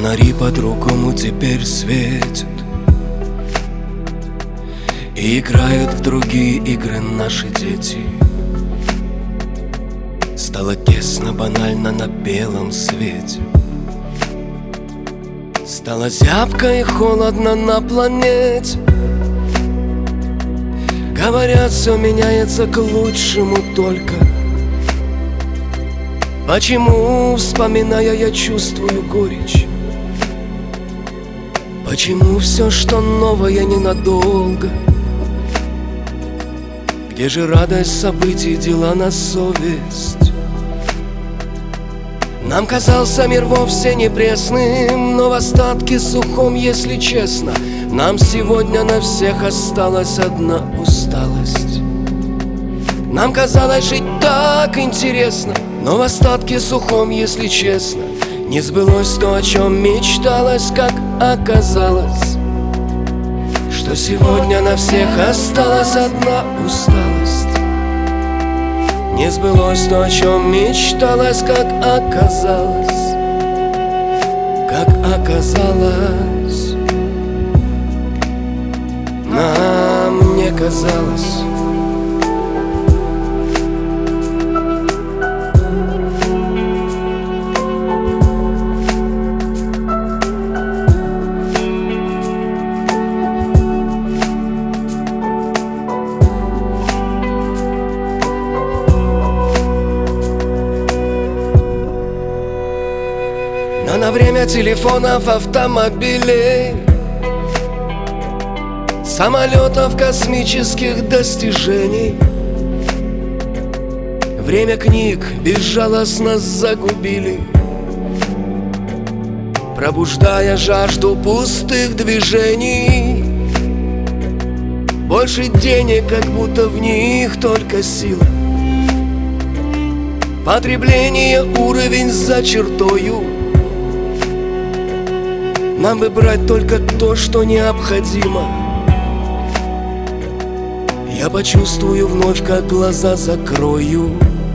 Фонари по-другому теперь светят и играют в другие игры наши дети. Стало тесно, банально на белом свете. Стало зябко и холодно на планете. Говорят, все меняется к лучшему только. Почему, вспоминая, я чувствую горечь? Почему все, что новое, ненадолго? Где же радость событий, дела на совесть? Нам казался мир вовсе не пресным, но в остатке сухом, если честно, нам сегодня на всех осталась одна усталость. Нам казалось жить так интересно, но в остатке сухом, если честно, не сбылось то, о чем мечталось, как оказалось, что сегодня на всех осталась одна усталость. Не сбылось то, о чем мечталось, как оказалось, как оказалось. Нам не казалось. Но на время телефонов, автомобилей, самолетов, космических достижений, время книг безжалостно загубили, пробуждая жажду пустых движений. Больше денег, как будто в них только сила. Потребление, уровень за чертою. Нам бы брать только то, что необходимо. Я почувствую вновь, как глаза закрою.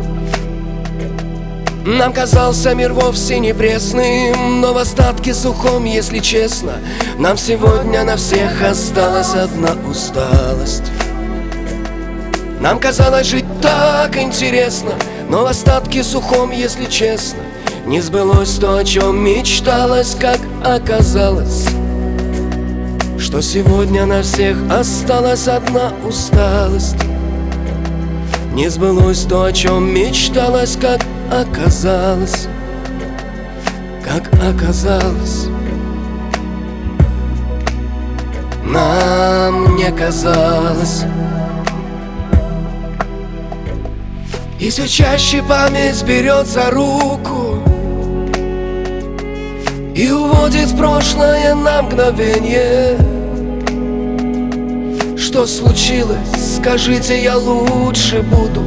Нам казался мир вовсе не пресным, но в остатке сухом, если честно, нам сегодня на всех осталась одна усталость. Нам казалось жить так интересно, но в остатке сухом, если честно, не сбылось то, о чем мечталось, как оказалось, что сегодня на всех осталась одна усталость. Не сбылось то, о чем мечталось, как оказалось, как оказалось. Нам не казалось. И все чаще память берет за руку и уводит в прошлое на мгновенье. Что случилось? Скажите, я лучше буду,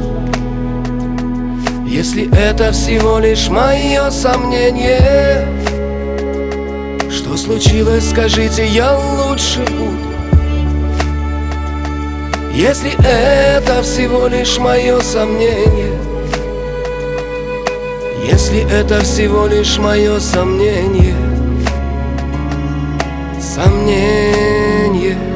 если это всего лишь мое сомнение. Что случилось? Скажите, я лучше буду, если это всего лишь мое сомнение. Если это всего лишь мое сомнение. Сомнение.